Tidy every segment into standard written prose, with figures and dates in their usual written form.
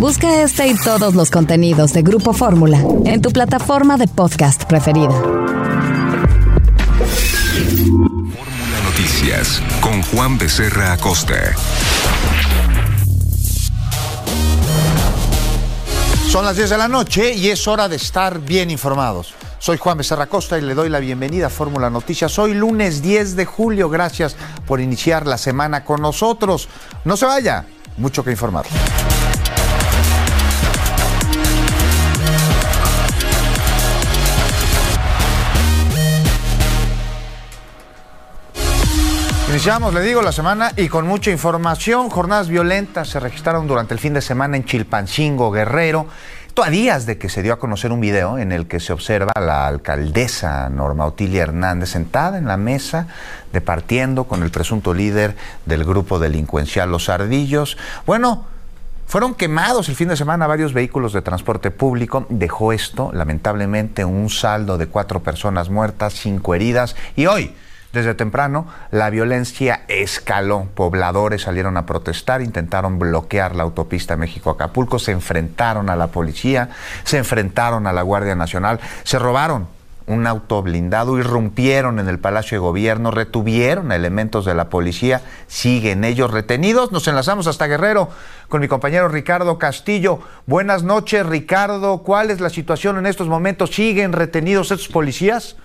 Busca este y todos los contenidos de Grupo Fórmula en tu plataforma de podcast preferida. Fórmula Noticias con Juan Becerra Acosta. Son las 10 de la noche y es hora de estar bien informados. Soy Juan Becerra Acosta y le doy la bienvenida a Fórmula Noticias. Hoy lunes 10 de julio. Gracias por iniciar la semana con nosotros. No se vaya, mucho que informar. Iniciamos, le digo, la semana y con mucha información. Jornadas violentas se registraron durante el fin de semana en Chilpancingo, Guerrero. Esto a días de que se dio a conocer un video en el que se observa a la alcaldesa Norma Otilia Hernández sentada en la mesa departiendo con el presunto líder del grupo delincuencial Los Ardillos. Bueno, fueron quemados el fin de semana varios vehículos de transporte público. Dejó esto, lamentablemente, un saldo de 4 personas muertas, 5 heridas. Y hoy, desde temprano, la violencia escaló. Pobladores salieron a protestar, intentaron bloquear la autopista México-Acapulco, se enfrentaron a la policía, se enfrentaron a la Guardia Nacional, se robaron un auto blindado, irrumpieron en el Palacio de Gobierno, retuvieron a elementos de la policía, siguen ellos retenidos. Nos enlazamos hasta Guerrero con mi compañero Ricardo Castillo. Buenas noches, Ricardo. ¿Cuál es la situación en estos momentos? ¿Siguen retenidos estos policías?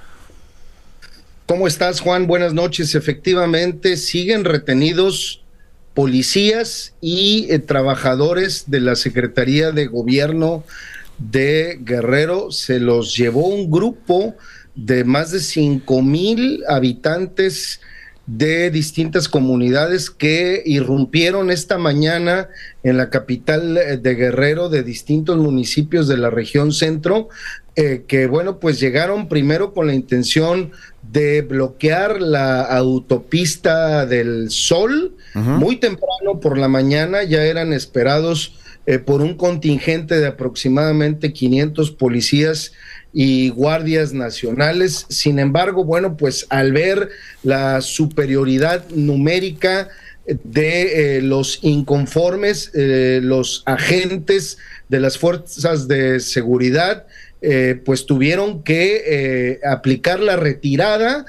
¿Cómo estás, Juan? Buenas noches. Efectivamente, siguen retenidos policías y trabajadores de la Secretaría de Gobierno de Guerrero. Se los llevó un grupo de más de 5,000 habitantes de distintas comunidades que irrumpieron esta mañana en la capital de Guerrero, de distintos municipios de la región centro, que bueno, pues llegaron primero con la intención de bloquear la autopista del Sol. Muy temprano por la mañana ya eran esperados por un contingente de aproximadamente 500 policías y guardias nacionales. Sin embargo, bueno, pues al ver la superioridad numérica de los inconformes, los agentes de las fuerzas de seguridad, pues tuvieron que aplicar la retirada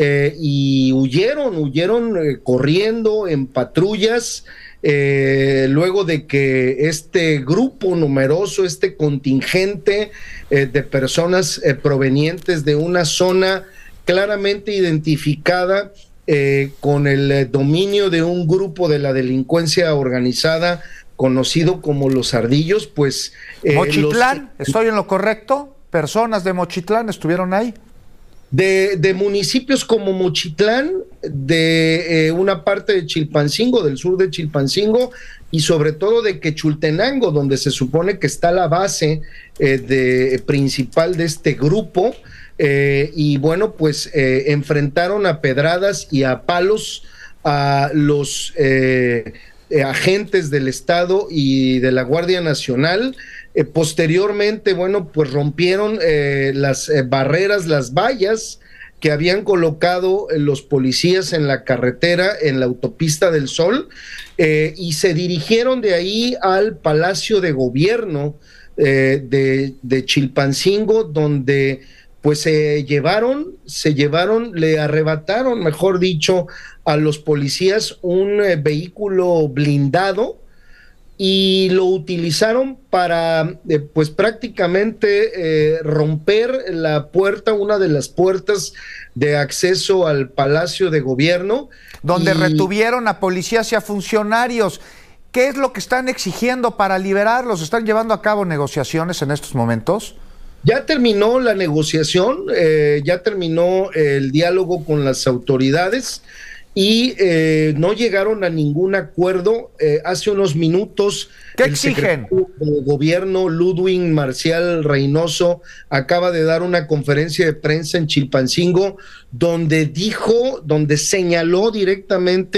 y huyeron corriendo en patrullas. Luego de que este grupo numeroso, este contingente de personas provenientes de una zona claramente identificada con el dominio de un grupo de la delincuencia organizada conocido como Los Ardillos, pues... ¿Mochitlán? ¿Estoy en lo correcto? ¿Personas de Mochitlán estuvieron ahí? De municipios como Mochitlán, de una parte de Chilpancingo, del sur de Chilpancingo, y sobre todo de Quechultenango, donde se supone que está la base principal de este grupo, y bueno, pues enfrentaron a pedradas y a palos a los agentes del Estado y de la Guardia Nacional. Posteriormente, bueno, pues rompieron las barreras, las vallas que habían colocado los policías en la carretera, en la autopista del Sol, y se dirigieron de ahí al Palacio de Gobierno de Chilpancingo, donde pues le arrebataron, mejor dicho, a los policías un vehículo blindado, y lo utilizaron para, pues prácticamente romper la puerta, una de las puertas de acceso al Palacio de Gobierno. Donde retuvieron a policías y a funcionarios. ¿Qué es lo que están exigiendo para liberarlos? ¿Están llevando a cabo negociaciones en estos momentos? Ya terminó la negociación, ya terminó el diálogo con las autoridades, y no llegaron a ningún acuerdo. Hace unos minutos, ¿qué exigen? El secretario de Gobierno, Ludwig Marcial Reynoso, acaba de dar una conferencia de prensa en Chilpancingo, donde señaló directamente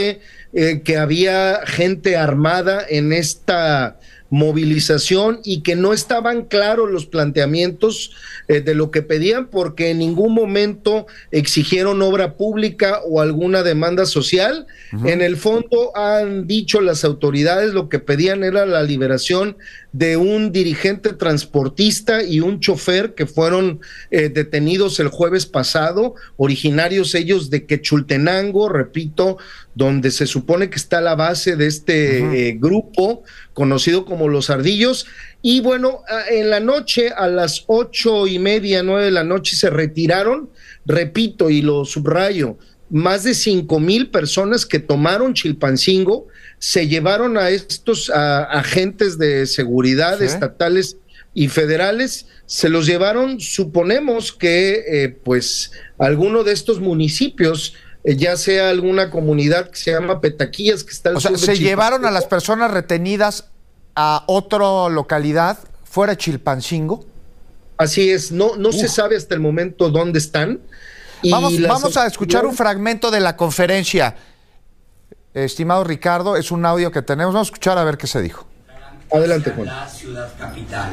que había gente armada en esta movilización y que no estaban claros los planteamientos de lo que pedían, porque en ningún momento exigieron obra pública o alguna demanda social. En el fondo han dicho las autoridades lo que pedían era la liberación de un dirigente transportista y un chofer que fueron detenidos el jueves pasado, originarios ellos de Quechultenango, repito, donde se supone que está la base de este grupo conocido como Los Ardillos. Y bueno, en la noche, a las 8:30, 9 de la noche, se retiraron, repito, y lo subrayo, más de 5,000 personas que tomaron Chilpancingo, se llevaron a estos agentes de seguridad estatales y federales, se los llevaron, suponemos que pues alguno de estos municipios, ya sea alguna comunidad que se llama Petaquillas, que está al sur de se llevaron a las personas retenidas a otra localidad fuera de Chilpancingo. Así es, no se sabe hasta el momento dónde están. Y vamos a escuchar un fragmento de la conferencia. Estimado Ricardo, es un audio que tenemos. Vamos a escuchar a ver qué se dijo. Adelante, Juan. La ciudad capital.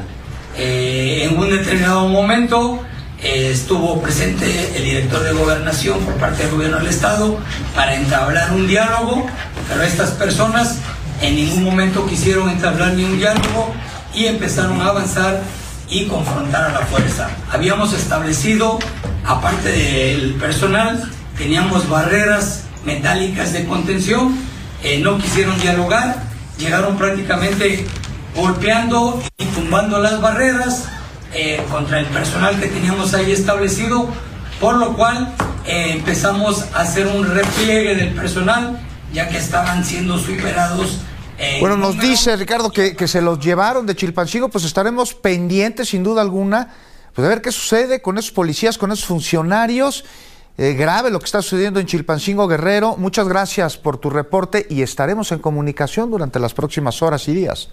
En un determinado momento estuvo presente el director de Gobernación por parte del gobierno del Estado para entablar un diálogo, pero estas personas en ningún momento quisieron entablar ni un diálogo y empezaron a avanzar y confrontar a la fuerza. Habíamos establecido, aparte del personal, teníamos barreras metálicas de contención, no quisieron dialogar, llegaron prácticamente golpeando y tumbando las barreras contra el personal que teníamos ahí establecido, por lo cual empezamos a hacer un repliegue del personal, ya que estaban siendo superados. Bueno, nos dice Ricardo que se los llevaron de Chilpancingo, pues estaremos pendientes sin duda alguna, pues de ver qué sucede con esos policías, con esos funcionarios. Grave lo que está sucediendo en Chilpancingo, Guerrero. Muchas gracias por tu reporte y estaremos en comunicación durante las próximas horas y días.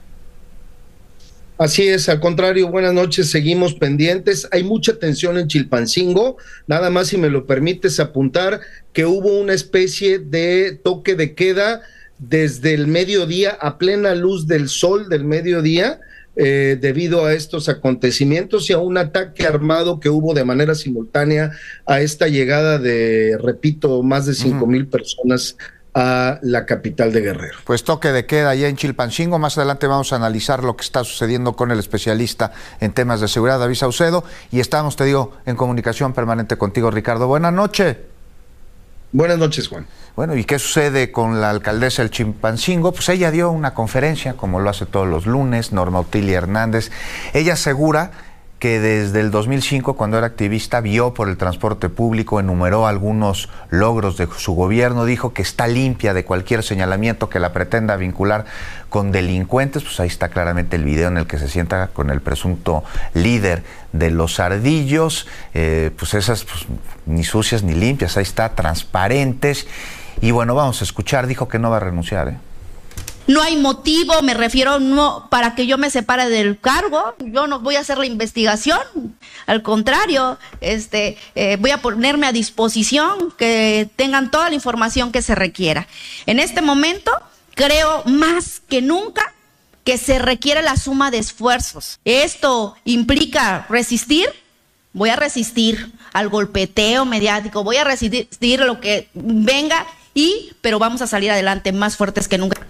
Así es, al contrario, buenas noches, seguimos pendientes. Hay mucha tensión en Chilpancingo, nada más si me lo permites apuntar que hubo una especie de toque de queda desde el mediodía, a plena luz del sol del mediodía, debido a estos acontecimientos y a un ataque armado que hubo de manera simultánea a esta llegada de, repito, más de 5,000 personas a la capital de Guerrero. Pues toque de queda allá en Chilpancingo. Más adelante vamos a analizar lo que está sucediendo con el especialista en temas de seguridad, David Saucedo, y estamos, te digo, en comunicación permanente contigo, Ricardo. Buenas noches. Buenas noches, Juan. Bueno, ¿y qué sucede con la alcaldesa del Chilpancingo? Pues ella dio una conferencia, como lo hace todos los lunes, Norma Otilia Hernández. Ella asegura que desde el 2005, cuando era activista, vio por el transporte público, enumeró algunos logros de su gobierno, dijo que está limpia de cualquier señalamiento que la pretenda vincular con delincuentes. Pues ahí está claramente el video en el que se sienta con el presunto líder de Los Ardillos, pues esas pues, ni sucias ni limpias, ahí está, transparentes. Y bueno, vamos a escuchar, dijo que no va a renunciar, No hay motivo, me refiero, no para que yo me separe del cargo. Yo no voy a hacer la investigación, al contrario, voy a ponerme a disposición que tengan toda la información que se requiera. En este momento creo más que nunca que se requiere la suma de esfuerzos. Esto implica resistir. Voy a resistir al golpeteo mediático, voy a resistir lo que venga, pero vamos a salir adelante más fuertes que nunca.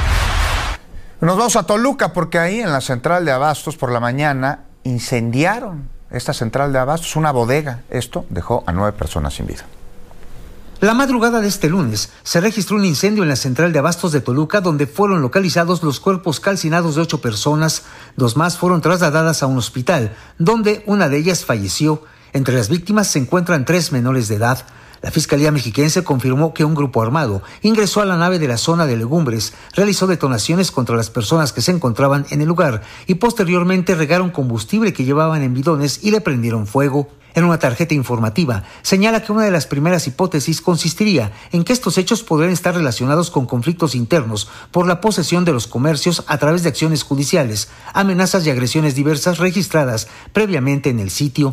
Nos vamos a Toluca porque ahí en la central de abastos por la mañana incendiaron esta central de abastos, una bodega. Esto dejó a 9 personas sin vida. La madrugada de este lunes se registró un incendio en la central de abastos de Toluca, donde fueron localizados los cuerpos calcinados de 8 personas. 2 más fueron trasladadas a un hospital, donde una de ellas falleció. Entre las víctimas se encuentran 3 menores de edad. La Fiscalía Mexiquense confirmó que un grupo armado ingresó a la nave de la zona de legumbres, realizó detonaciones contra las personas que se encontraban en el lugar y posteriormente regaron combustible que llevaban en bidones y le prendieron fuego. En una tarjeta informativa señala que una de las primeras hipótesis consistiría en que estos hechos podrían estar relacionados con conflictos internos por la posesión de los comercios a través de acciones judiciales, amenazas y agresiones diversas registradas previamente en el sitio.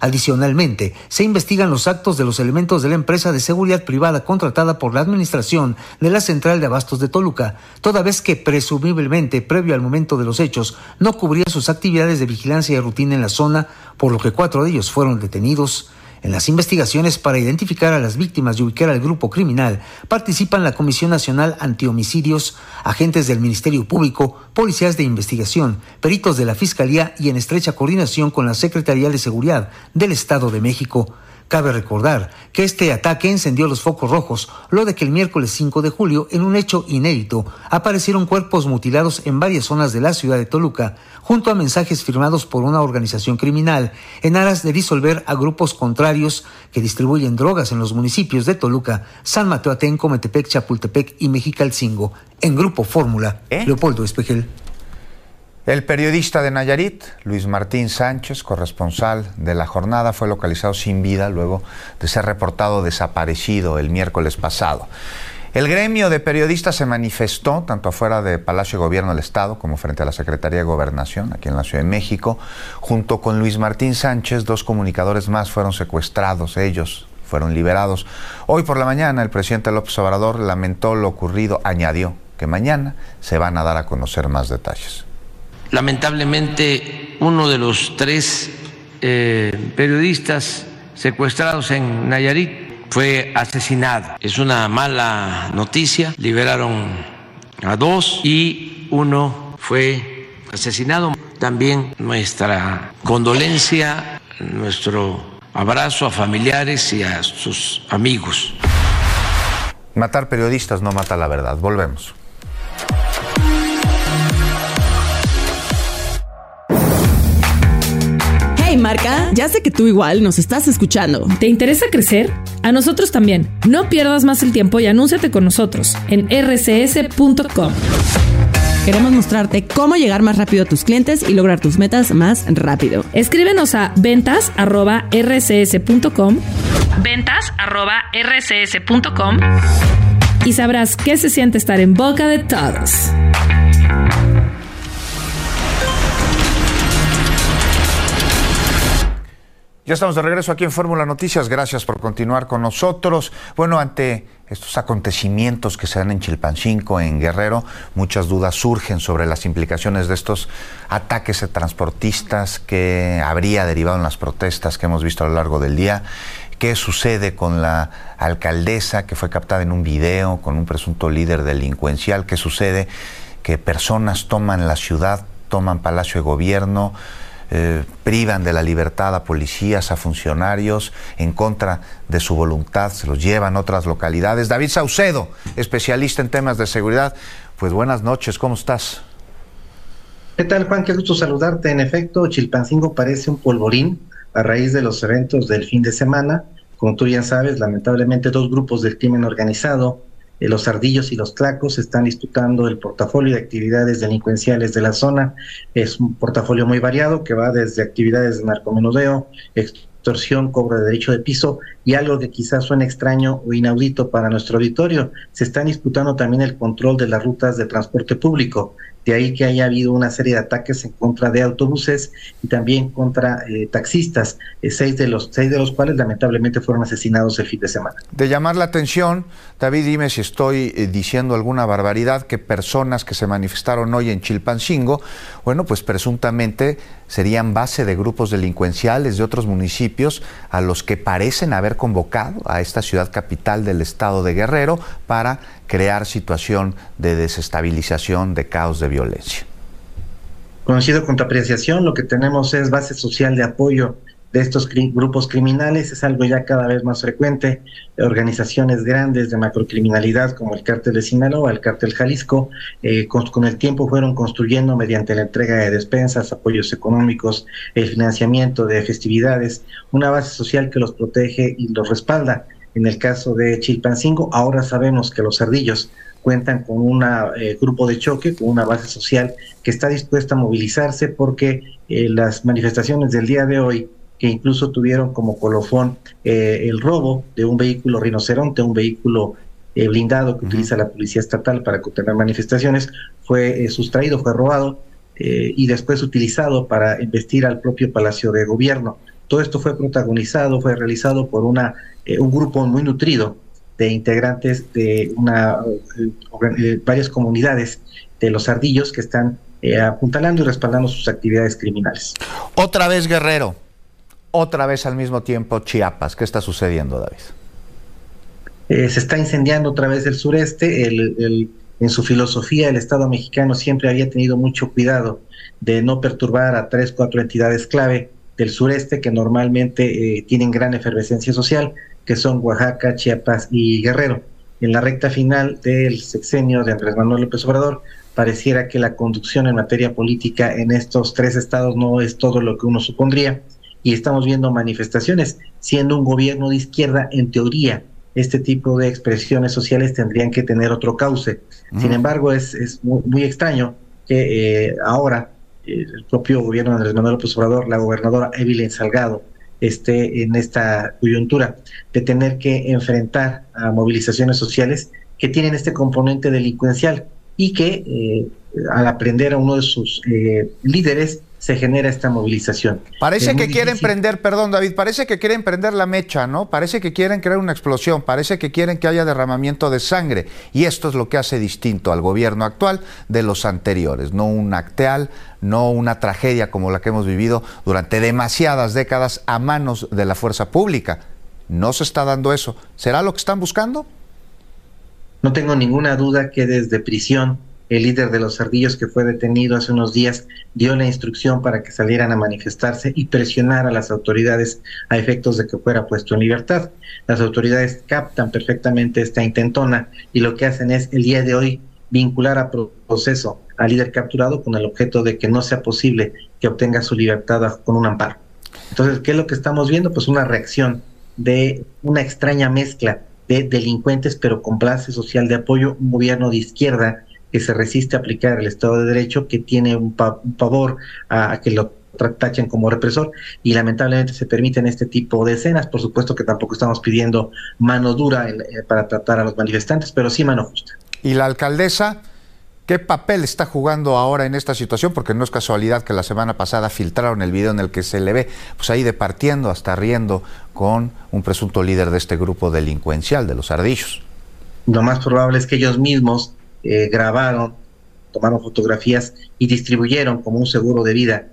Adicionalmente, se investigan los actos de los elementos de la empresa de seguridad privada contratada por la administración de la Central de Abastos de Toluca, toda vez que presumiblemente, previo al momento de los hechos, no cubría sus actividades de vigilancia y rutina en la zona, por lo que 4 de ellos fueron detenidos. En las investigaciones para identificar a las víctimas y ubicar al grupo criminal participan la Comisión Nacional Antihomicidios, agentes del Ministerio Público, policías de investigación, peritos de la Fiscalía y en estrecha coordinación con la Secretaría de Seguridad del Estado de México. Cabe recordar que este ataque encendió los focos rojos, lo de que el miércoles 5 de julio, en un hecho inédito, aparecieron cuerpos mutilados en varias zonas de la ciudad de Toluca, junto a mensajes firmados por una organización criminal, en aras de disolver a grupos contrarios que distribuyen drogas en los municipios de Toluca, San Mateo Atenco, Metepec, Chapultepec y Mexicalcingo. En Grupo Fórmula, Leopoldo Espejel. El periodista de Nayarit, Luis Martín Sánchez, corresponsal de La Jornada, fue localizado sin vida luego de ser reportado desaparecido el miércoles pasado. El gremio de periodistas se manifestó tanto afuera de Palacio de Gobierno del Estado como frente a la Secretaría de Gobernación, aquí en la Ciudad de México. Junto con Luis Martín Sánchez, 2 comunicadores más fueron secuestrados, ellos fueron liberados. Hoy por la mañana el presidente López Obrador lamentó lo ocurrido, añadió que mañana se van a dar a conocer más detalles. Lamentablemente, uno de los 3 periodistas secuestrados en Nayarit fue asesinado. Es una mala noticia. Liberaron a 2 y 1 fue asesinado. También nuestra condolencia, nuestro abrazo a familiares y a sus amigos. Matar periodistas no mata la verdad. Volvemos. Hey Marca, ya sé que tú igual nos estás escuchando. ¿Te interesa crecer? A nosotros también. No pierdas más el tiempo y anúnciate con nosotros en rcs.com. Queremos mostrarte cómo llegar más rápido a tus clientes y lograr tus metas más rápido. Escríbenos a ventas@rcs.com ventas@rcs.com y sabrás qué se siente estar en boca de todos. Ya estamos de regreso aquí en Fórmula Noticias. Gracias por continuar con nosotros. Bueno, ante estos acontecimientos que se dan en Chilpancingo, en Guerrero, muchas dudas surgen sobre las implicaciones de estos ataques a transportistas que habría derivado en las protestas que hemos visto a lo largo del día. ¿Qué sucede con la alcaldesa que fue captada en un video con un presunto líder delincuencial? ¿Qué sucede? Que personas toman la ciudad, toman Palacio de Gobierno, privan de la libertad a policías, a funcionarios, en contra de su voluntad, se los llevan a otras localidades. David Saucedo, especialista en temas de seguridad, pues buenas noches, ¿cómo estás? ¿Qué tal, Juan? Qué gusto saludarte. En efecto, Chilpancingo parece un polvorín a raíz de los eventos del fin de semana. Como tú ya sabes, lamentablemente 2 grupos del crimen organizado, los Ardillos y los Tlacos, están disputando el portafolio de actividades delincuenciales de la zona. Es un portafolio muy variado que va desde actividades de narcomenudeo, extorsión, cobro de derecho de piso y algo que quizás suene extraño o inaudito para nuestro auditorio. Se están disputando también el control de las rutas de transporte público. De ahí que haya habido una serie de ataques en contra de autobuses y también contra taxistas, 6 de los cuales lamentablemente fueron asesinados el fin de semana. De llamar la atención, David, dime si estoy diciendo alguna barbaridad, que personas que se manifestaron hoy en Chilpancingo, bueno, pues presuntamente serían base de grupos delincuenciales de otros municipios a los que parecen haber convocado a esta ciudad capital del estado de Guerrero para crear situación de desestabilización, de caos, de violencia. Coincido con tu apreciación, lo que tenemos es base social de apoyo de estos grupos criminales, es algo ya cada vez más frecuente. Organizaciones grandes de macrocriminalidad como el Cártel de Sinaloa, el Cártel Jalisco, con el tiempo fueron construyendo mediante la entrega de despensas, apoyos económicos, el financiamiento de festividades, una base social que los protege y los respalda. En el caso de Chilpancingo, ahora sabemos que los Ardillos cuentan con un grupo de choque, con una base social que está dispuesta a movilizarse porque las manifestaciones del día de hoy, que incluso tuvieron como colofón el robo de un vehículo rinoceronte, un vehículo blindado que utiliza la Policía Estatal para contener manifestaciones, fue sustraído, fue robado y después utilizado para embestir al propio Palacio de Gobierno. Todo esto fue protagonizado, fue realizado por un grupo muy nutrido de integrantes de varias comunidades de los ardillos que están apuntalando y respaldando sus actividades criminales. Otra vez Guerrero, otra vez al mismo tiempo Chiapas. ¿Qué está sucediendo, David? Se está incendiando otra vez el sureste. En su filosofía, el Estado mexicano siempre había tenido mucho cuidado de no perturbar a 3-4 entidades clave del sureste que normalmente tienen gran efervescencia social, que son Oaxaca, Chiapas y Guerrero. En la recta final del sexenio de Andrés Manuel López Obrador, pareciera que la conducción en materia política en estos 3 estados no es todo lo que uno supondría, y estamos viendo manifestaciones. Siendo un gobierno de izquierda, en teoría, este tipo de expresiones sociales tendrían que tener otro cauce. Sin embargo, es muy extraño que ahora el propio gobierno de Andrés Manuel López Obrador, la gobernadora Evelyn Salgado, esté en esta coyuntura de tener que enfrentar a movilizaciones sociales que tienen este componente delincuencial y que al aprender a uno de sus líderes se genera esta movilización. Parece que quieren prender, perdón David, parece que quieren prender la mecha, ¿no? Parece que quieren crear una explosión, parece que quieren que haya derramamiento de sangre, y esto es lo que hace distinto al gobierno actual de los anteriores, no un acteal, no una tragedia como la que hemos vivido durante demasiadas décadas a manos de la fuerza pública. No se está dando eso. ¿Será lo que están buscando? No tengo ninguna duda que desde prisión el líder de los ardillos, que fue detenido hace unos días, dio la instrucción para que salieran a manifestarse y presionar a las autoridades a efectos de que fuera puesto en libertad. Las autoridades captan perfectamente esta intentona y lo que hacen es el día de hoy vincular a proceso al líder capturado con el objeto de que no sea posible que obtenga su libertad con un amparo. Entonces, ¿qué es lo que estamos viendo? Pues una reacción de una extraña mezcla de delincuentes, pero con clase social de apoyo, un gobierno de izquierda que se resiste a aplicar el Estado de Derecho, que tiene un pavor a que lo tachen como represor, y lamentablemente se permiten este tipo de escenas. Por supuesto que tampoco estamos pidiendo mano dura para tratar a los manifestantes, pero sí mano justa. ¿Y la alcaldesa qué papel está jugando ahora en esta situación? Porque no es casualidad que la semana pasada filtraron el video en el que se le ve pues ahí departiendo, hasta riendo con un presunto líder de este grupo delincuencial de los ardillos. Lo más probable es que ellos mismos grabaron, tomaron fotografías y distribuyeron como un seguro de vida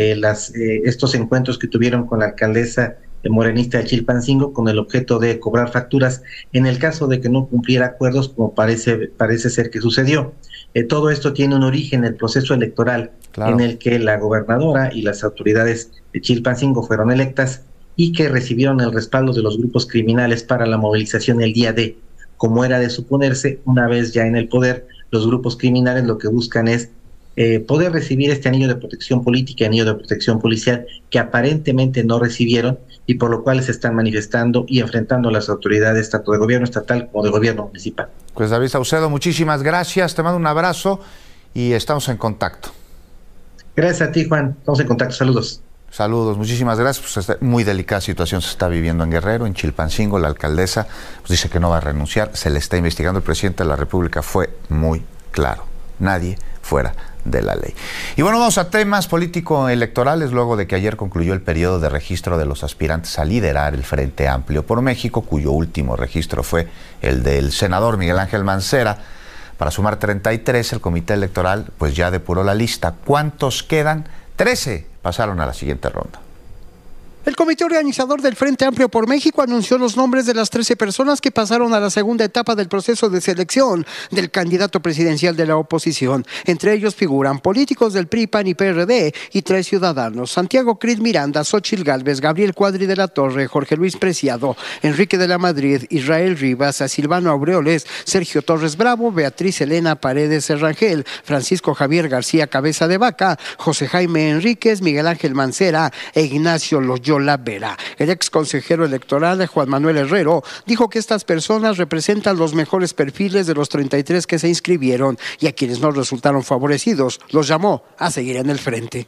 estos encuentros que tuvieron con la alcaldesa morenista de Chilpancingo con el objeto de cobrar facturas en el caso de que no cumpliera acuerdos, como parece ser que sucedió. Todo esto tiene un origen en el proceso electoral, claro, en el que la gobernadora y las autoridades de Chilpancingo fueron electas y que recibieron el respaldo de los grupos criminales para la movilización el día D. Como era de suponerse, una vez ya en el poder, los grupos criminales lo que buscan es poder recibir este anillo de protección política, anillo de protección policial, que aparentemente no recibieron y por lo cual se están manifestando y enfrentando a las autoridades tanto de gobierno estatal como de gobierno municipal. Pues David Saucedo, muchísimas gracias, te mando un abrazo y estamos en contacto. Gracias a ti, Juan, estamos en contacto, saludos. Saludos, muchísimas gracias. Pues muy delicada situación se está viviendo en Guerrero, en Chilpancingo. La alcaldesa pues dice que no va a renunciar, se le está investigando. El presidente de la República fue muy claro: nadie fuera de la ley. Y bueno, vamos a temas político-electorales, luego de que ayer concluyó el periodo de registro de los aspirantes a liderar el Frente Amplio por México, cuyo último registro fue el del senador Miguel Ángel Mancera. Para sumar 33, el comité electoral pues ya depuró la lista. ¿Cuántos quedan? 13 pasaron a la siguiente ronda. El comité organizador del Frente Amplio por México anunció los nombres de las 13 personas que pasaron a la segunda etapa del proceso de selección del candidato presidencial de la oposición. Entre ellos figuran políticos del PRI, PAN y PRD y 3 ciudadanos: Santiago Cris Miranda, Xóchitl Gálvez, Gabriel Cuadri de la Torre, Jorge Luis Preciado, Enrique de la Madrid, Israel Rivas, Silvano Aureoles, Sergio Torres Bravo, Beatriz Elena Paredes Rangel, Francisco Javier García Cabeza de Vaca, José Jaime Enríquez, Miguel Ángel Mancera e Ignacio Loyola Vera. El ex consejero electoral Juan Manuel Herrero dijo que estas personas representan los mejores perfiles de los 33 que se inscribieron y a quienes no resultaron favorecidos los llamó a seguir en el frente.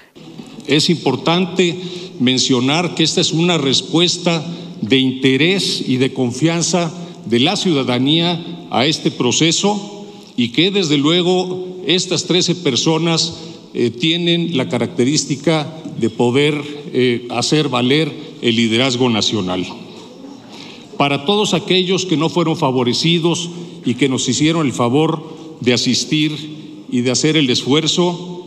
Es importante mencionar que esta es una respuesta de interés y de confianza de la ciudadanía a este proceso y que desde luego estas 13 personas tienen la característica de poder hacer valer el liderazgo nacional. Para todos aquellos que no fueron favorecidos y que nos hicieron el favor de asistir y de hacer el esfuerzo,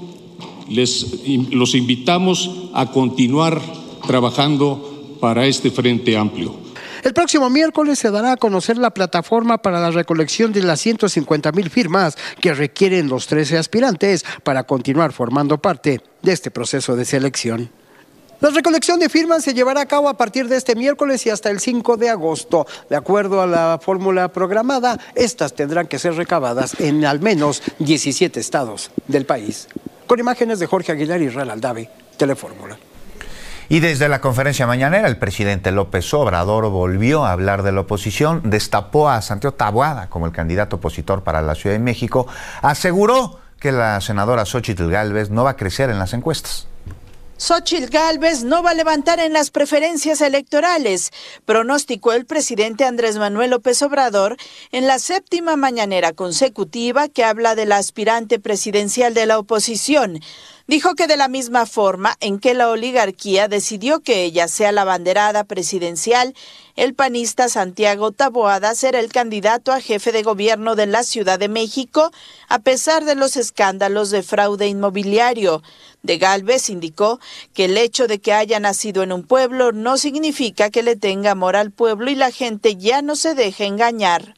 los invitamos a continuar trabajando para este Frente Amplio. El próximo miércoles se dará a conocer la plataforma para la recolección de las 150,000 firmas que requieren los 13 aspirantes para continuar formando parte de este proceso de selección. La recolección de firmas se llevará a cabo a partir de este miércoles y hasta el 5 de agosto. De acuerdo a la fórmula programada, estas tendrán que ser recabadas en al menos 17 estados del país. Con imágenes de Jorge Aguilar y Israel Aldave, Telefórmula. Y desde la conferencia mañanera, el presidente López Obrador volvió a hablar de la oposición, destapó a Santiago Taboada como el candidato opositor para la Ciudad de México, aseguró que la senadora Xóchitl Gálvez no va a crecer en las encuestas. Xóchitl Gálvez no va a levantar en las preferencias electorales, pronosticó el presidente Andrés Manuel López Obrador en la 7ª mañanera consecutiva que habla de la aspirante presidencial de la oposición. Dijo que de la misma forma en que la oligarquía decidió que ella sea la abanderada presidencial, el panista Santiago Taboada será el candidato a jefe de gobierno de la Ciudad de México, a pesar de los escándalos de fraude inmobiliario. De Gálvez indicó que el hecho de que haya nacido en un pueblo no significa que le tenga amor al pueblo y la gente ya no se deje engañar.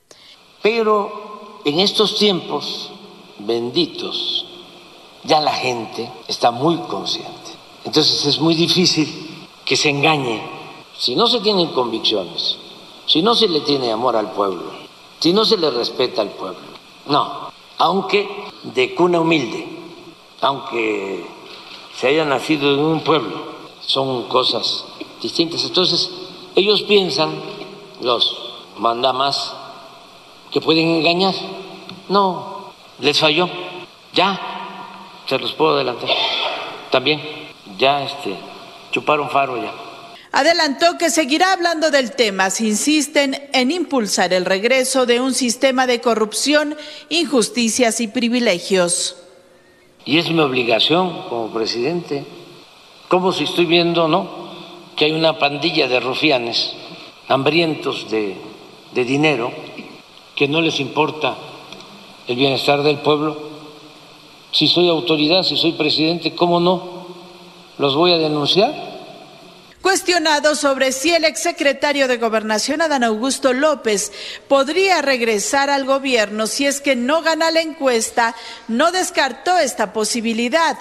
Pero en estos tiempos benditos, ya la gente está muy consciente. Entonces es muy difícil que se engañe. Si no se tienen convicciones, si no se le tiene amor al pueblo, si no se le respeta al pueblo, no. Aunque de cuna humilde, aunque se haya nacido en un pueblo, son cosas distintas. Entonces ellos piensan, los mandamás, que pueden engañar. No, les falló. Ya. Se los puedo adelantar. También, ya chuparon faro ya. Adelantó que seguirá hablando del tema si insisten en impulsar el regreso de un sistema de corrupción, injusticias y privilegios. Y es mi obligación como presidente. Como si estoy viendo, ¿no?, que hay una pandilla de rufianes hambrientos de dinero, que no les importa el bienestar del pueblo. Si soy autoridad, si soy presidente, ¿cómo no los voy a denunciar? Cuestionado sobre si el exsecretario de Gobernación, Adán Augusto López, podría regresar al gobierno si es que no gana la encuesta, no descartó esta posibilidad.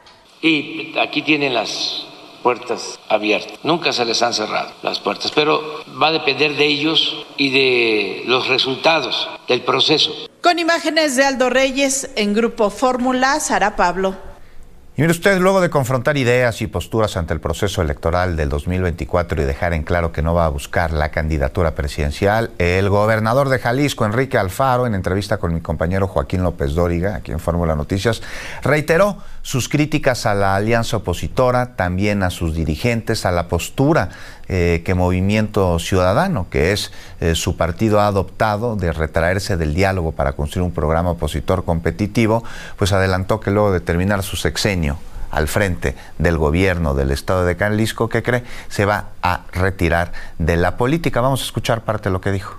Y aquí tienen las puertas abiertas, nunca se les han cerrado las puertas, pero va a depender de ellos y de los resultados del proceso. Con imágenes de Aldo Reyes, en Grupo Fórmula, Sara Pablo. Y mire usted, luego de confrontar ideas y posturas ante el proceso electoral del 2024 y dejar en claro que no va a buscar la candidatura presidencial, el gobernador de Jalisco, Enrique Alfaro, en entrevista con mi compañero Joaquín López Dóriga, aquí en Fórmula Noticias, reiteró sus críticas a la alianza opositora, también a sus dirigentes, a la postura que Movimiento Ciudadano, que es su partido, ha adoptado de retraerse del diálogo para construir un programa opositor competitivo. Pues adelantó que luego de terminar su sexenio al frente del gobierno del estado de Jalisco, ¿qué cree? Se va a retirar de la política. Vamos a escuchar parte de lo que dijo.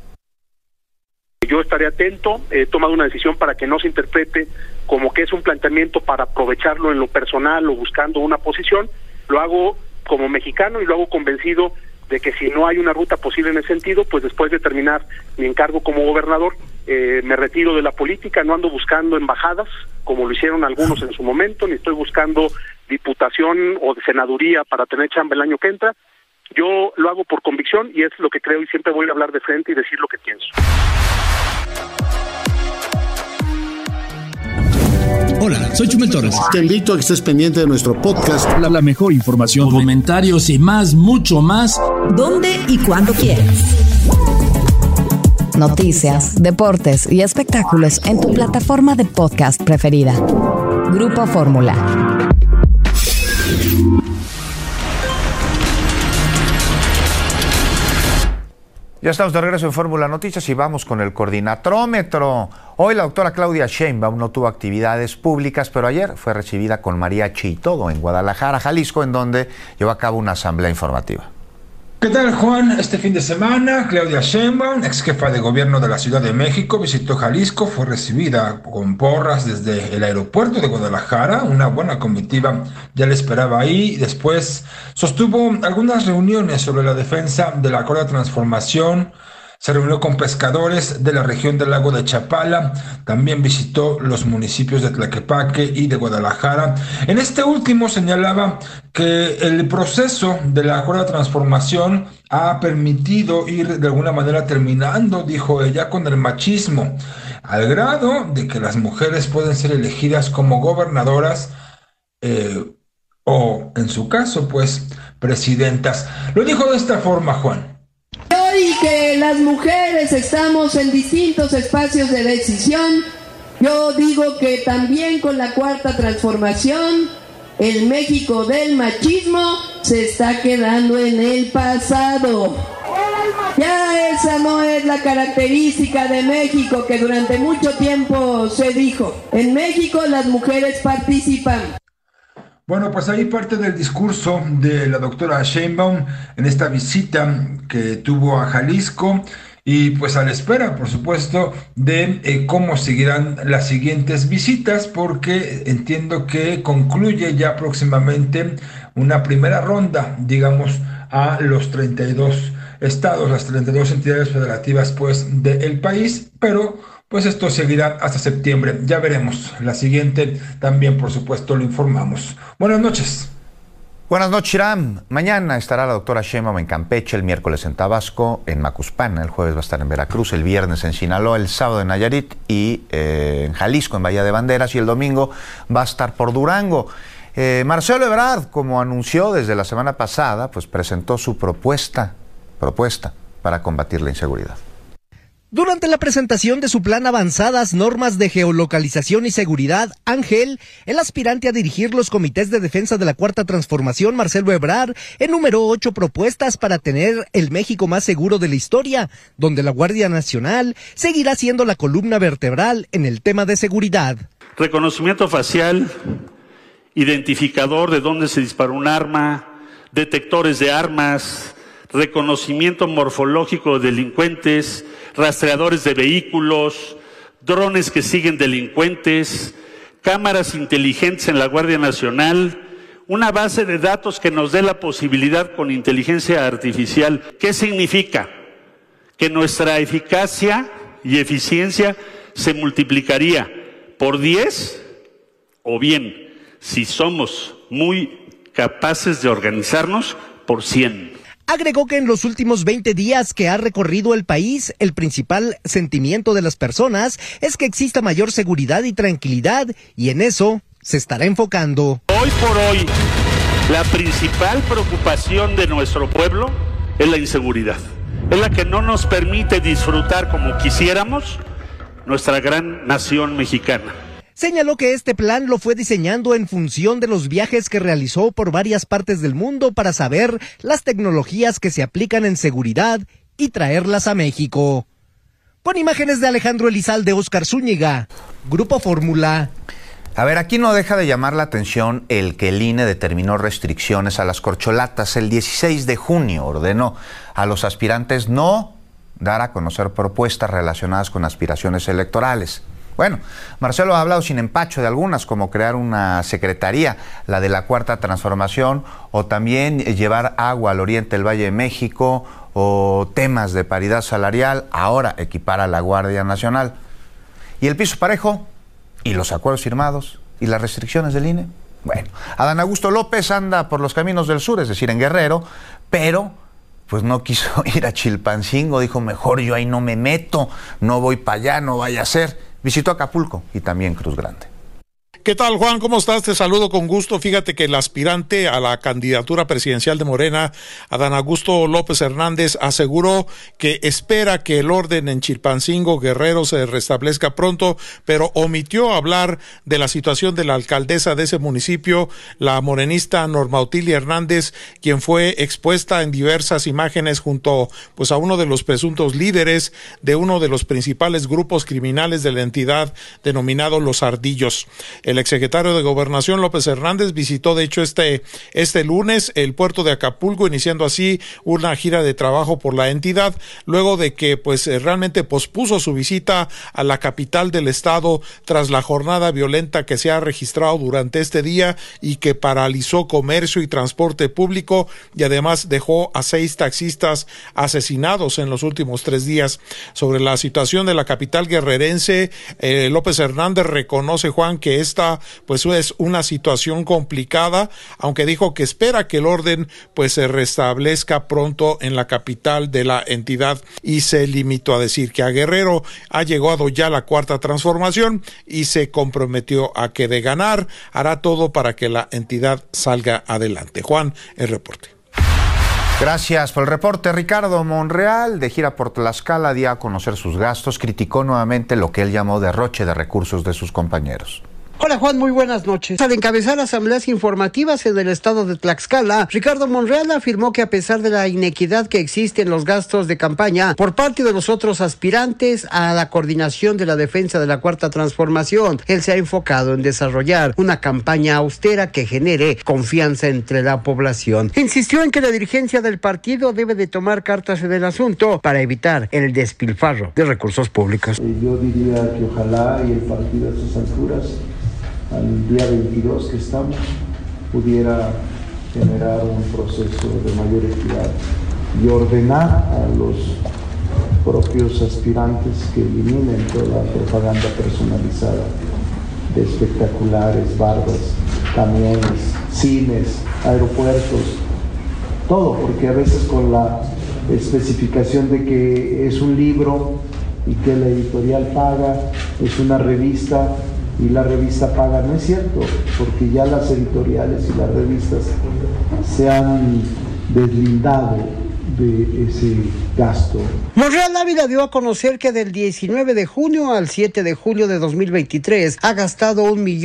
Yo estaré atento, he tomado una decisión para que no se interprete como que es un planteamiento para aprovecharlo en lo personal o buscando una posición. Lo hago como mexicano y lo hago convencido de que si no hay una ruta posible en ese sentido, pues después de terminar mi encargo como gobernador, me retiro de la política. No ando buscando embajadas, como lo hicieron algunos en su momento, ni estoy buscando diputación o de senaduría para tener chamba el año que entra. Yo lo hago por convicción y es lo que creo y siempre voy a hablar de frente y decir lo que pienso. Hola, soy Chumel Torres. Te invito a que estés pendiente de nuestro podcast. La mejor información, comentarios y más, mucho más. ¿Dónde y cuándo quieras? Noticias, deportes y espectáculos en tu plataforma de podcast preferida. Grupo Fórmula. Ya estamos de regreso en Fórmula Noticias y vamos con el coordinatrómetro. Hoy la doctora Claudia Sheinbaum no tuvo actividades públicas, pero ayer fue recibida con mariachi y todo en Guadalajara, Jalisco, en donde llevó a cabo una asamblea informativa. ¿Qué tal, Juan? Este fin de semana, Claudia Sheinbaum, ex jefa de gobierno de la Ciudad de México, visitó Jalisco, fue recibida con porras desde el aeropuerto de Guadalajara. Una buena comitiva ya le esperaba ahí. Después sostuvo algunas reuniones sobre la defensa de la Cuarta Transformación. Se reunió con pescadores de la región del lago de Chapala, también visitó los municipios de Tlaquepaque y de Guadalajara. En este último señalaba que el proceso de la Cuarta Transformación ha permitido ir de alguna manera terminando, dijo ella, con el machismo, al grado de que las mujeres pueden ser elegidas como gobernadoras o, en su caso, pues, presidentas. Lo dijo de esta forma, Juan. Hoy que las mujeres estamos en distintos espacios de decisión, yo digo que también con la Cuarta Transformación, el México del machismo se está quedando en el pasado. Ya esa no es la característica de México que durante mucho tiempo se dijo. En México las mujeres participan. Bueno, pues ahí parte del discurso de la doctora Sheinbaum en esta visita que tuvo a Jalisco y pues a la espera, por supuesto, de cómo seguirán las siguientes visitas, porque entiendo que concluye ya próximamente una primera ronda, digamos, a los 32 estados, las 32 entidades federativas, pues, del país, pero pues esto seguirá hasta septiembre. Ya veremos. La siguiente también, por supuesto, lo informamos. Buenas noches. Buenas noches, Iram. Mañana estará la doctora Sheinbaum en Campeche, el miércoles en Tabasco, en Macuspana, el jueves va a estar en Veracruz, el viernes en Sinaloa, el sábado en Nayarit y en Jalisco, en Bahía de Banderas, y el domingo va a estar por Durango. Marcelo Ebrard, como anunció desde la semana pasada, pues presentó su propuesta para combatir la inseguridad. Durante la presentación de su plan Avanzadas Normas de Geolocalización y Seguridad, Ángel, el aspirante a dirigir los comités de defensa de la Cuarta Transformación, Marcelo Ebrard, enumeró 8 propuestas para tener el México más seguro de la historia, donde la Guardia Nacional seguirá siendo la columna vertebral en el tema de seguridad. Reconocimiento facial, identificador de dónde se disparó un arma, detectores de armas, reconocimiento morfológico de delincuentes, rastreadores de vehículos, drones que siguen delincuentes, cámaras inteligentes en la Guardia Nacional, una base de datos que nos dé la posibilidad con inteligencia artificial. ¿Qué significa? Que nuestra eficacia y eficiencia se multiplicaría por 10, o bien, si somos muy capaces de organizarnos, por 100. Agregó que en los últimos 20 días que ha recorrido el país, el principal sentimiento de las personas es que exista mayor seguridad y tranquilidad, y en eso se estará enfocando. Hoy por hoy, la principal preocupación de nuestro pueblo es la inseguridad. Es la que no nos permite disfrutar como quisiéramos nuestra gran nación mexicana. Señaló que este plan lo fue diseñando en función de los viajes que realizó por varias partes del mundo para saber las tecnologías que se aplican en seguridad y traerlas a México. Con imágenes de Alejandro Elizalde, Óscar Zúñiga, Grupo Fórmula. A ver, aquí no deja de llamar la atención el que el INE determinó restricciones a las corcholatas. El 16 de junio ordenó a los aspirantes no dar a conocer propuestas relacionadas con aspiraciones electorales. Bueno, Marcelo ha hablado sin empacho de algunas, como crear una secretaría, la de la Cuarta Transformación, o también llevar agua al oriente del Valle de México, o temas de paridad salarial, ahora equipar a la Guardia Nacional. ¿Y el piso parejo? ¿Y los acuerdos firmados? ¿Y las restricciones del INE? Bueno, Adán Augusto López anda por los caminos del sur, es decir, en Guerrero, pero pues no quiso ir a Chilpancingo, dijo, mejor yo ahí no me meto, no voy para allá, no vaya a ser. Visitó Acapulco y también Cruz Grande. ¿Qué tal, Juan? ¿Cómo estás? Te saludo con gusto. Fíjate que el aspirante a la candidatura presidencial de Morena, Adán Augusto López Hernández, aseguró que espera que el orden en Chilpancingo, Guerrero, se restablezca pronto, pero omitió hablar de la situación de la alcaldesa de ese municipio, la morenista Norma Otilia Hernández, quien fue expuesta en diversas imágenes junto a uno de los presuntos líderes de uno de los principales grupos criminales de la entidad denominado Los Ardillos. El exsecretario de Gobernación, López Hernández, visitó de hecho este lunes el puerto de Acapulco, iniciando así una gira de trabajo por la entidad, luego de que realmente pospuso su visita a la capital del estado tras la jornada violenta que se ha registrado durante este día y que paralizó comercio y transporte público, y además dejó a 6 taxistas asesinados en los últimos 3 días. Sobre la situación de la capital guerrerense, López Hernández reconoce, Juan, que esta es una situación complicada, aunque dijo que espera que el orden se restablezca pronto en la capital de la entidad, y se limitó a decir que a Guerrero ha llegado ya la cuarta transformación y se comprometió a que de ganar hará todo para que la entidad salga adelante. Juan, el reporte. Gracias por el reporte. Ricardo Monreal, de gira por Tlaxcala, dio a conocer sus gastos, criticó nuevamente lo que él llamó derroche de recursos de sus compañeros. Hola Juan, muy buenas noches. Al encabezar asambleas informativas en el estado de Tlaxcala, Ricardo Monreal afirmó que a pesar de la inequidad que existe en los gastos de campaña por parte de los otros aspirantes a la coordinación de la defensa de la Cuarta Transformación, él se ha enfocado en desarrollar una campaña austera que genere confianza entre la población. Insistió en que la dirigencia del partido debe de tomar cartas en el asunto para evitar el despilfarro de recursos públicos. Yo diría que ojalá y el partido a sus alturas, al día 22 que estamos, pudiera generar un proceso de mayor equidad y ordenar a los propios aspirantes que eliminen toda la propaganda personalizada de espectaculares, bardas, camiones, cines, aeropuertos, todo, porque a veces con la especificación de que es un libro y que la editorial paga, es una revista y la revista paga, no es cierto, porque ya las editoriales y las revistas se han deslindado de ese gasto. Monreal Ávila dio a conocer que del 19 de junio al 7 de julio de 2023 ha gastado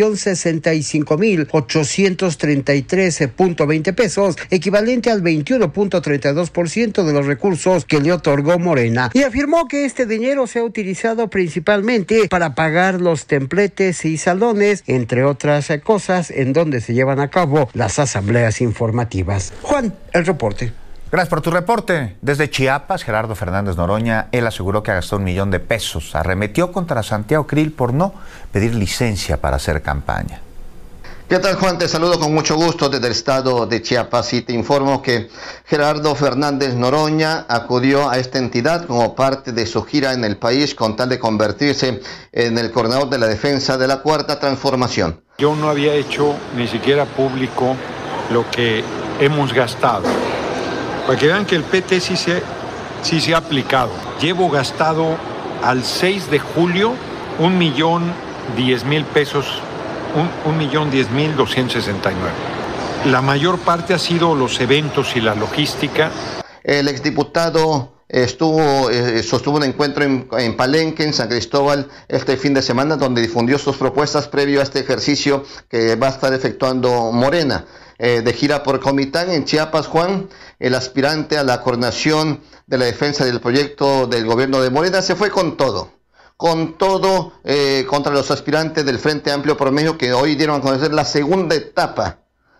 1,065,833.20 pesos, equivalente al 21.32% de los recursos que le otorgó Morena, y afirmó que este dinero se ha utilizado principalmente para pagar los templetes y salones, entre otras cosas, en donde se llevan a cabo las asambleas informativas. Juan, el reporte. Gracias por tu reporte. Desde Chiapas, Gerardo Fernández Noroña, él aseguró que gastó $1 millón. Arremetió contra Santiago Krill por no pedir licencia para hacer campaña. ¿Qué tal, Juan? Te saludo con mucho gusto desde el estado de Chiapas y te informo que Gerardo Fernández Noroña acudió a esta entidad como parte de su gira en el país con tal de convertirse en el coordinador de la defensa de la Cuarta Transformación. Yo no había hecho ni siquiera público lo que hemos gastado. Para que vean que el PT sí se ha aplicado. Llevo gastado al 6 de julio 1,010,000 pesos, 1,010,269. La mayor parte ha sido los eventos y la logística. El exdiputado sostuvo un encuentro en Palenque, en San Cristóbal, este fin de semana, donde difundió sus propuestas previo a este ejercicio que va a estar efectuando Morena. De gira por Comitán en Chiapas, Juan, el aspirante a la coordinación de la defensa del proyecto del gobierno de Morena se fue con todo contra los aspirantes del Frente Amplio por México, que hoy dieron a conocer la segunda etapa,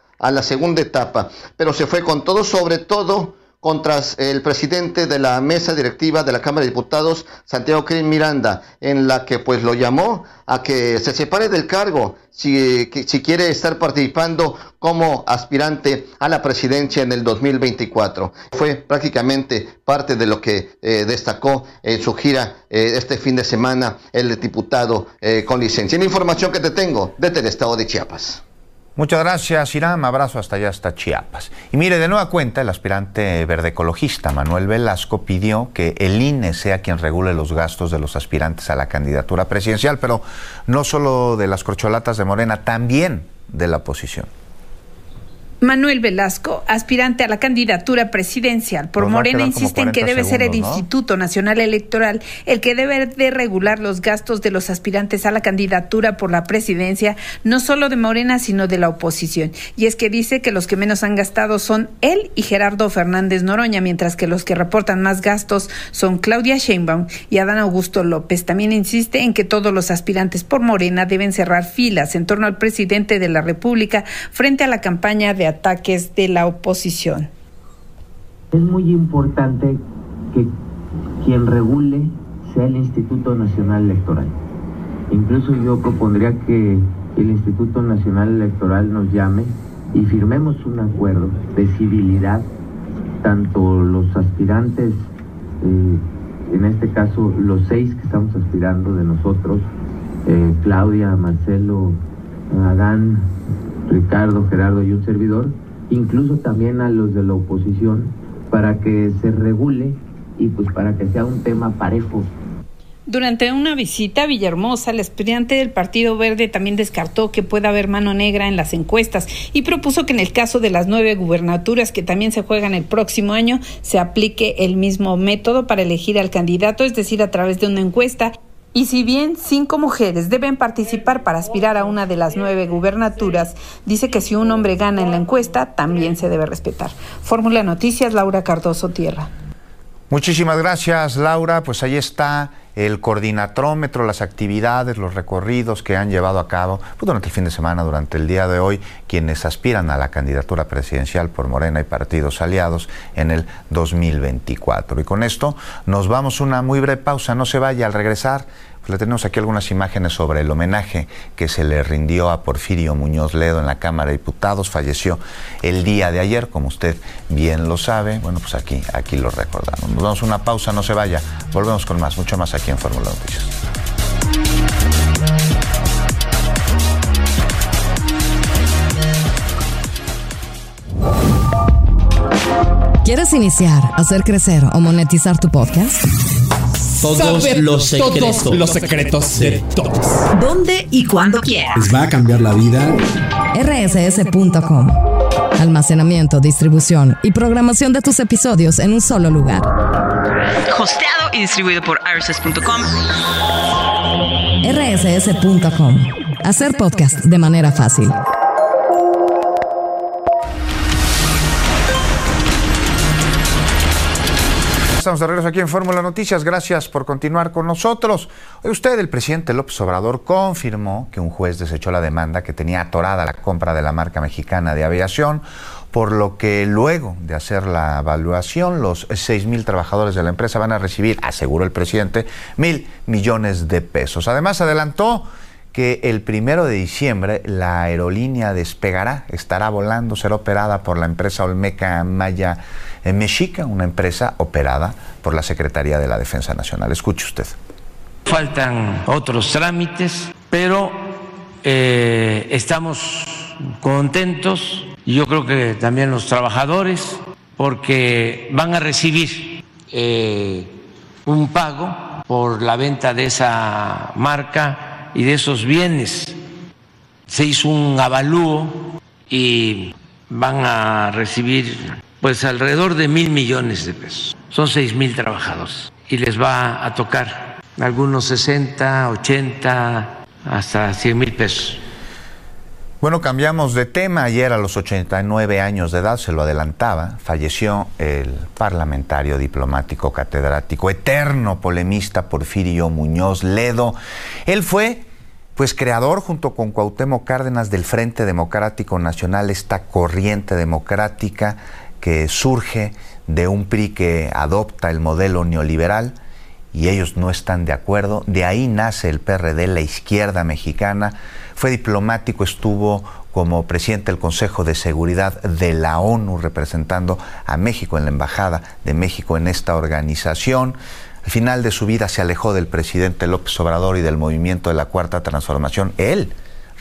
pero se fue con todo, sobre todo contra el presidente de la mesa directiva de la Cámara de Diputados, Santiago Krill Miranda, en la que pues lo llamó a que se separe del cargo si quiere estar participando como aspirante a la presidencia en el 2024. Fue prácticamente parte de lo que destacó en su gira este fin de semana el diputado con licencia. En información que te tengo desde el estado de Chiapas. Muchas gracias, Iram. Abrazo hasta allá, hasta Chiapas. Y mire, de nueva cuenta, el aspirante verde ecologista Manuel Velasco pidió que el INE sea quien regule los gastos de los aspirantes a la candidatura presidencial, pero no solo de las corcholatas de Morena, también de la oposición. Manuel Velasco, aspirante a la candidatura presidencial por Morena, insiste en que debe ser el Instituto Nacional Electoral el que debe de regular los gastos de los aspirantes a la candidatura por la presidencia, no solo de Morena, sino de la oposición. Y es que dice que los que menos han gastado son él y Gerardo Fernández Noroña, mientras que los que reportan más gastos son Claudia Sheinbaum y Adán Augusto López. También insiste en que todos los aspirantes por Morena deben cerrar filas en torno al presidente de la República frente a la campaña de ataques de la oposición. Es muy importante que quien regule sea el Instituto Nacional Electoral. Incluso yo propondría que el Instituto Nacional Electoral nos llame y firmemos un acuerdo de civilidad, tanto los aspirantes, en este caso los 6 que estamos aspirando de nosotros, Claudia, Marcelo, Adán, Ricardo, Gerardo y un servidor, incluso también a los de la oposición, para que se regule y pues para que sea un tema parejo. Durante una visita a Villahermosa, el aspirante del Partido Verde también descartó que pueda haber mano negra en las encuestas y propuso que en el caso de las 9 gubernaturas que también se juegan el próximo año, se aplique el mismo método para elegir al candidato, es decir, a través de una encuesta. Y si bien 5 mujeres deben participar para aspirar a una de las 9 gubernaturas, dice que si un hombre gana en la encuesta, también se debe respetar. Fórmula Noticias, Laura Cardoso Tierra. Muchísimas gracias, Laura. Pues ahí está el coordinatrómetro, las actividades, los recorridos que han llevado a cabo durante el fin de semana, durante el día de hoy, quienes aspiran a la candidatura presidencial por Morena y partidos aliados en el 2024. Y con esto nos vamos a una muy breve pausa. No se vaya. Al regresar, pues le tenemos aquí algunas imágenes sobre el homenaje que se le rindió a Porfirio Muñoz Ledo en la Cámara de Diputados. Falleció el día de ayer, como usted bien lo sabe. Bueno, pues aquí lo recordamos. Nos vamos a una pausa, no se vaya. Volvemos con más, mucho más aquí en Fórmula Noticias. ¿Quieres iniciar, hacer crecer o monetizar tu podcast? Todos los secretos de todos. ¿Dónde y cuándo quieras? Les va a cambiar la vida. rss.com. Almacenamiento, distribución y programación de tus episodios en un solo lugar. Hosteado y distribuido por rss.com. rss.com. Hacer podcast de manera fácil. Estamos de regreso aquí en Fórmula Noticias. Gracias por continuar con nosotros. Hoy el presidente López Obrador confirmó que un juez desechó la demanda que tenía atorada la compra de la marca mexicana de aviación, por lo que luego de hacer la evaluación, los 6,000 trabajadores de la empresa van a recibir, aseguró el presidente, 1,000 millones de pesos. Además, adelantó que el 1 de diciembre la aerolínea despegará, estará volando, será operada por la empresa Olmeca Maya Mexica, una empresa operada por la Secretaría de la Defensa Nacional. Escuche usted. Faltan otros trámites, pero estamos contentos, y yo creo que también los trabajadores, porque van a recibir un pago por la venta de esa marca y de esos bienes. Se hizo un avalúo y van a recibir pues alrededor de 1,000 millones de pesos. Son 6,000 trabajadores y les va a tocar algunos 60, 80, hasta 100,000 pesos. Bueno, cambiamos de tema. Ayer a los 89 años de edad, se lo adelantaba, falleció el parlamentario, diplomático, catedrático, eterno polemista Porfirio Muñoz Ledo. Él fue creador, junto con Cuauhtémoc Cárdenas, del Frente Democrático Nacional, esta corriente democrática que surge de un PRI que adopta el modelo neoliberal y ellos no están de acuerdo. De ahí nace el PRD, la izquierda mexicana. Fue diplomático, estuvo como presidente del Consejo de Seguridad de la ONU, representando a México en la Embajada de México en esta organización. Al final de su vida se alejó del presidente López Obrador y del movimiento de la Cuarta Transformación. Él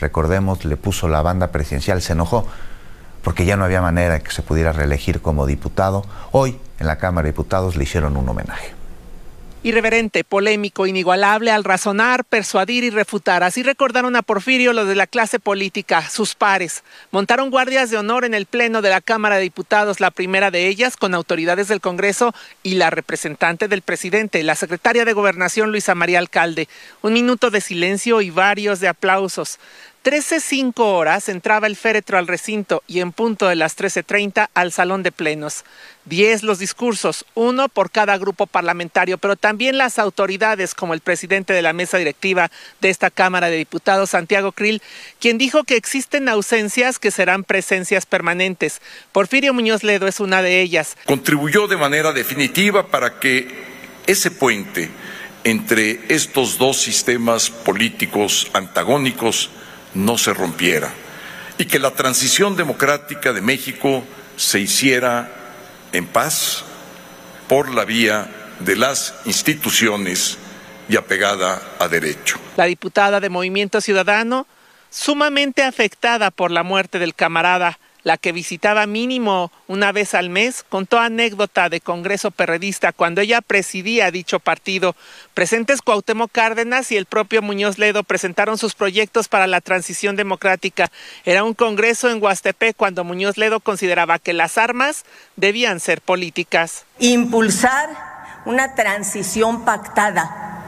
recordemos, le puso la banda presidencial, se enojó porque ya no había manera de que se pudiera reelegir como diputado. Hoy, en la Cámara de Diputados, le hicieron un homenaje. Irreverente, polémico, inigualable al razonar, persuadir y refutar. Así recordaron a Porfirio los de la clase política, sus pares. Montaron guardias de honor en el Pleno de la Cámara de Diputados, la primera de ellas con autoridades del Congreso y la representante del presidente, la secretaria de Gobernación Luisa María Alcalde. 1 minuto de silencio y varios de aplausos. 13:05 entraba el féretro al recinto y en punto de las 13:30 al salón de plenos. 10 los discursos, 1 por cada grupo parlamentario, pero también las autoridades como el presidente de la mesa directiva de esta Cámara de Diputados, Santiago Krill, quien dijo que existen ausencias que serán presencias permanentes. Porfirio Muñoz Ledo es una de ellas. Contribuyó de manera definitiva para que ese puente entre estos dos sistemas políticos antagónicos no se rompiera y que la transición democrática de México se hiciera en paz por la vía de las instituciones y apegada a derecho. La diputada de Movimiento Ciudadano, sumamente afectada por la muerte del camarada, la que visitaba mínimo una vez al mes, contó anécdota de Congreso Perredista cuando ella presidía dicho partido. Presentes Cuauhtémoc Cárdenas y el propio Muñoz Ledo presentaron sus proyectos para la transición democrática. Era un congreso en Huastepec cuando Muñoz Ledo consideraba que las armas debían ser políticas. Impulsar una transición pactada,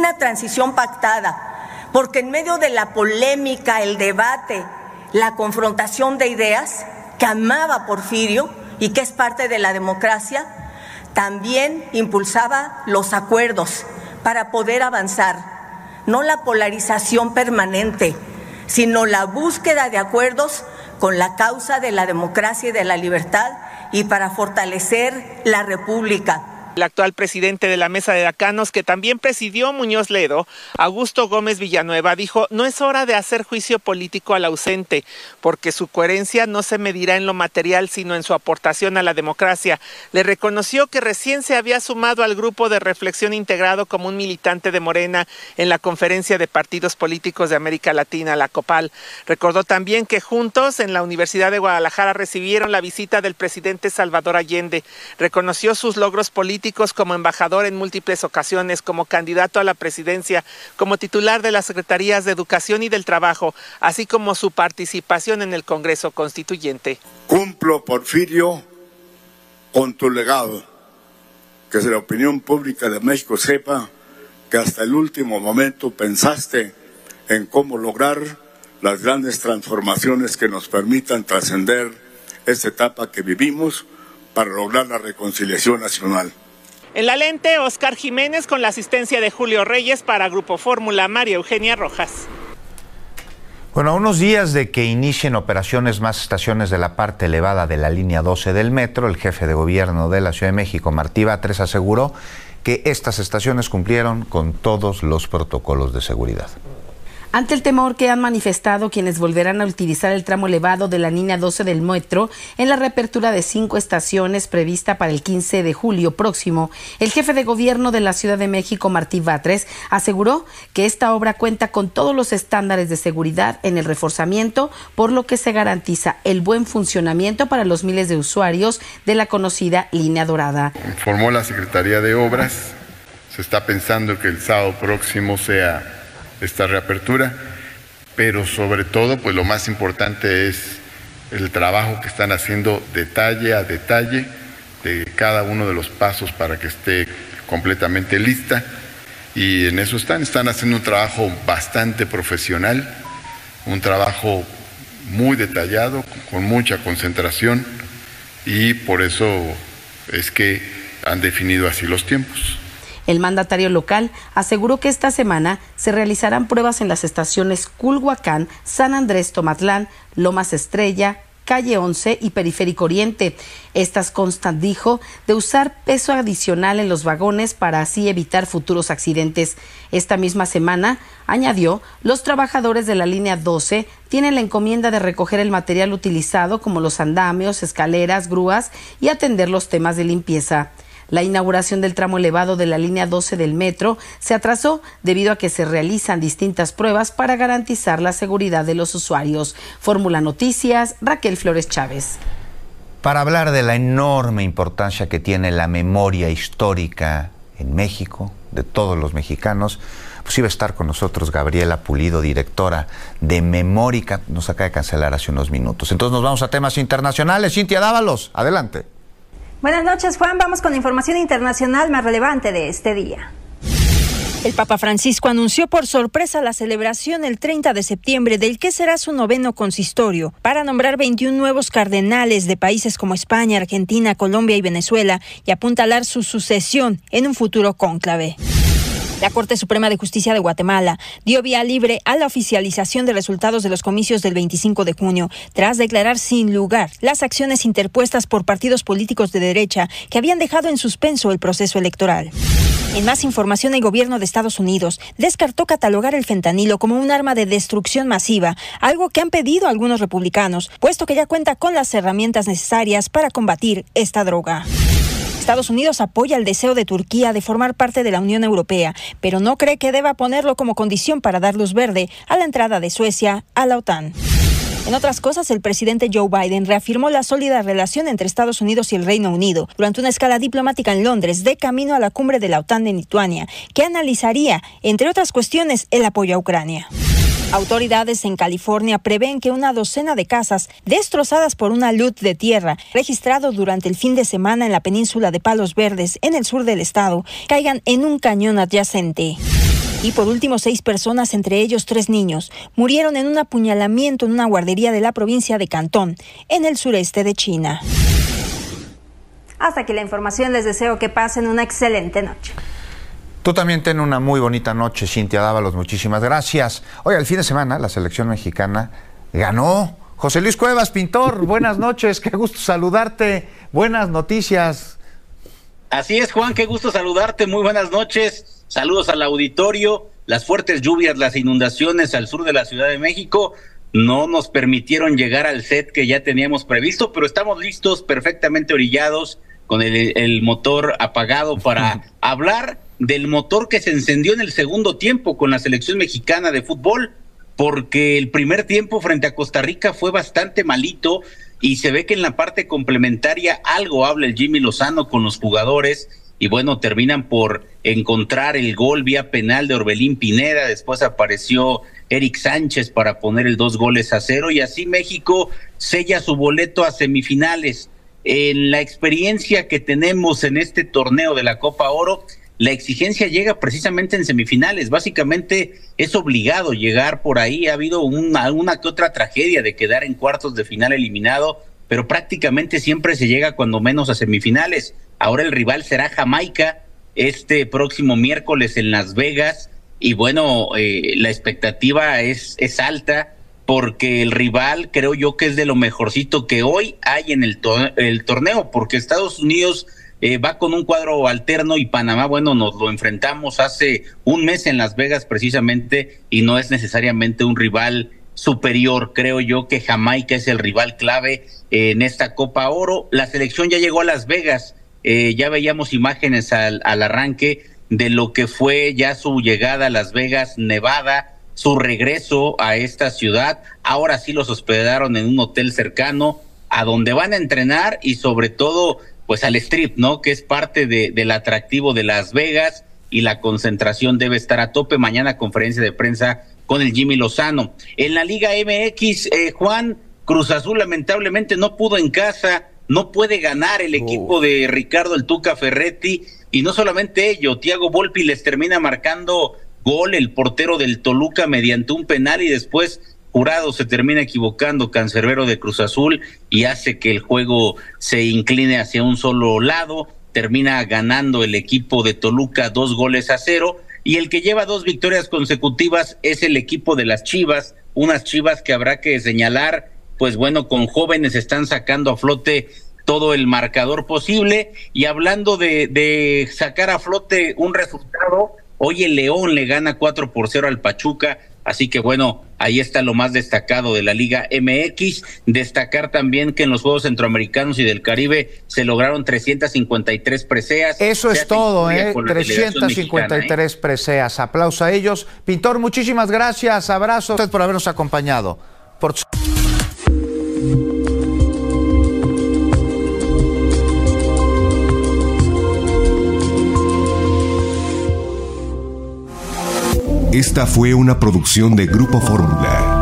porque en medio de la polémica, el debate, la confrontación de ideas que amaba Porfirio y que es parte de la democracia, también impulsaba los acuerdos para poder avanzar, no la polarización permanente, sino la búsqueda de acuerdos con la causa de la democracia y de la libertad y para fortalecer la República. El actual presidente de la Mesa de Decanos, que también presidió Muñoz Ledo, Augusto Gómez Villanueva, dijo: no es hora de hacer juicio político al ausente, porque su coherencia no se medirá en lo material, sino en su aportación a la democracia. Le reconoció que recién se había sumado al grupo de reflexión integrado como un militante de Morena en la Conferencia de Partidos Políticos de América Latina, la COPAL. Recordó también que juntos en la Universidad de Guadalajara recibieron la visita del presidente Salvador Allende. Reconoció sus logros políticos como embajador en múltiples ocasiones, como candidato a la presidencia, como titular de las Secretarías de Educación y del Trabajo, así como su participación en el Congreso Constituyente. Cumplo, Porfirio, con tu legado, que la opinión pública de México sepa que hasta el último momento pensaste en cómo lograr las grandes transformaciones que nos permitan trascender esta etapa que vivimos para lograr la reconciliación nacional. En la lente, Oscar Jiménez con la asistencia de Julio Reyes para Grupo Fórmula, María Eugenia Rojas. Bueno, a unos días de que inicien operaciones más estaciones de la parte elevada de la línea 12 del metro, el jefe de gobierno de la Ciudad de México, Martí Batres, aseguró que estas estaciones cumplieron con todos los protocolos de seguridad. Ante el temor que han manifestado quienes volverán a utilizar el tramo elevado de la línea 12 del metro en la reapertura de 5 estaciones prevista para el 15 de julio próximo, el jefe de gobierno de la Ciudad de México, Martí Batres, aseguró que esta obra cuenta con todos los estándares de seguridad en el reforzamiento, por lo que se garantiza el buen funcionamiento para los miles de usuarios de la conocida línea dorada. Informó la Secretaría de Obras, se está pensando que el sábado próximo sea esta reapertura, pero sobre todo, pues lo más importante es el trabajo que están haciendo detalle a detalle de cada uno de los pasos para que esté completamente lista, y en eso están haciendo un trabajo bastante profesional, un trabajo muy detallado, con mucha concentración, y por eso es que han definido así los tiempos. El mandatario local aseguró que esta semana se realizarán pruebas en las estaciones Culhuacán, San Andrés Tomatlán, Lomas Estrella, Calle 11 y Periférico Oriente. Estas constan, dijo, de usar peso adicional en los vagones para así evitar futuros accidentes. Esta misma semana, añadió, los trabajadores de la línea 12 tienen la encomienda de recoger el material utilizado como los andamios, escaleras, grúas y atender los temas de limpieza. La inauguración del tramo elevado de la línea 12 del metro se atrasó debido a que se realizan distintas pruebas para garantizar la seguridad de los usuarios. Fórmula Noticias, Raquel Flores Chávez. Para hablar de la enorme importancia que tiene la memoria histórica en México, de todos los mexicanos, pues iba a estar con nosotros Gabriela Pulido, directora de Memórica. Nos acaba de cancelar hace unos minutos. Entonces nos vamos a temas internacionales. Cintia Dávalos, adelante. Buenas noches, Juan. Vamos con la información internacional más relevante de este día. El Papa Francisco anunció por sorpresa la celebración el 30 de septiembre del que será su 9º consistorio para nombrar 21 nuevos cardenales de países como España, Argentina, Colombia y Venezuela y apuntalar su sucesión en un futuro cónclave. La Corte Suprema de Justicia de Guatemala dio vía libre a la oficialización de resultados de los comicios del 25 de junio, tras declarar sin lugar las acciones interpuestas por partidos políticos de derecha que habían dejado en suspenso el proceso electoral. En más información, el gobierno de Estados Unidos descartó catalogar el fentanilo como un arma de destrucción masiva, algo que han pedido algunos republicanos, puesto que ya cuenta con las herramientas necesarias para combatir esta droga. Estados Unidos apoya el deseo de Turquía de formar parte de la Unión Europea, pero no cree que deba ponerlo como condición para dar luz verde a la entrada de Suecia a la OTAN. En otras cosas, el presidente Joe Biden reafirmó la sólida relación entre Estados Unidos y el Reino Unido durante una escala diplomática en Londres de camino a la cumbre de la OTAN en Lituania, que analizaría, entre otras cuestiones, el apoyo a Ucrania. Autoridades en California prevén que una docena de casas destrozadas por una luz de tierra registrado durante el fin de semana en la península de Palos Verdes, en el sur del estado, caigan en un cañón adyacente. Y por último, 6 personas, entre ellos 3 niños, murieron en un apuñalamiento en una guardería de la provincia de Cantón, en el sureste de China. Hasta aquí la información. Les deseo que pasen una excelente noche. Tú también ten una muy bonita noche, Cintia Dávalos. Muchísimas gracias. Oye, el fin de semana la selección mexicana ganó. José Luis Cuevas, pintor, buenas noches. Qué gusto saludarte. Buenas noticias. Así es, Juan, qué gusto saludarte. Muy buenas noches. Saludos al auditorio. Las fuertes lluvias, las inundaciones al sur de la Ciudad de México no nos permitieron llegar al set que ya teníamos previsto, pero estamos listos, perfectamente orillados, con el motor apagado para hablar del motor que se encendió en el segundo tiempo con la selección mexicana de fútbol, porque el primer tiempo frente a Costa Rica fue bastante malito y se ve que en la parte complementaria algo habla el Jimmy Lozano con los jugadores y bueno, terminan por encontrar el gol vía penal de Orbelín Pineda. Después apareció Eric Sánchez para poner el 2-0 y así México sella su boleto a semifinales. En la experiencia que tenemos en este torneo de la Copa Oro, la exigencia llega precisamente en semifinales. Básicamente es obligado llegar por ahí. Ha habido una que otra tragedia de quedar en cuartos de final eliminado, pero prácticamente siempre se llega cuando menos a semifinales. Ahora el rival será Jamaica este próximo miércoles en Las Vegas y bueno, la expectativa es alta porque el rival creo yo que es de lo mejorcito que hoy hay en el torneo, porque Estados Unidos va con un cuadro alterno y Panamá, bueno, nos lo enfrentamos hace un mes en Las Vegas precisamente y no es necesariamente un rival superior. Creo yo que Jamaica es el rival clave en esta Copa Oro. La selección ya llegó a Las Vegas, ya veíamos imágenes al arranque de lo que fue ya su llegada a Las Vegas, Nevada, su regreso a esta ciudad. Ahora sí los hospedaron en un hotel cercano a donde van a entrenar y sobre todo pues al Strip, ¿no? Que es parte del atractivo de Las Vegas y la concentración debe estar a tope. Mañana conferencia de prensa con el Jimmy Lozano. En la Liga MX, Juan, Cruz Azul lamentablemente no pudo en casa, no puede ganar el equipo de Ricardo el Tuca Ferretti y no solamente ello, Thiago Volpi les termina marcando gol el portero del Toluca mediante un penal y después Jurado se termina equivocando, cancerbero de Cruz Azul, y hace que el juego se incline hacia un solo lado. Termina ganando el equipo de Toluca 2-0, y el que lleva 2 victorias consecutivas es el equipo de las Chivas, unas Chivas que habrá que señalar, pues bueno, con jóvenes están sacando a flote todo el marcador posible. Y hablando de sacar a flote un resultado, Hoy el León le gana 4-0 al Pachuca. Así que bueno, ahí está lo más destacado de la Liga MX. Destacar también que en los Juegos Centroamericanos y del Caribe se lograron 353 preseas. Eso es todo, 353 preseas. Aplauso a ellos. Pintor, muchísimas gracias. Abrazo a usted por habernos acompañado. Esta fue una producción de Grupo Fórmula.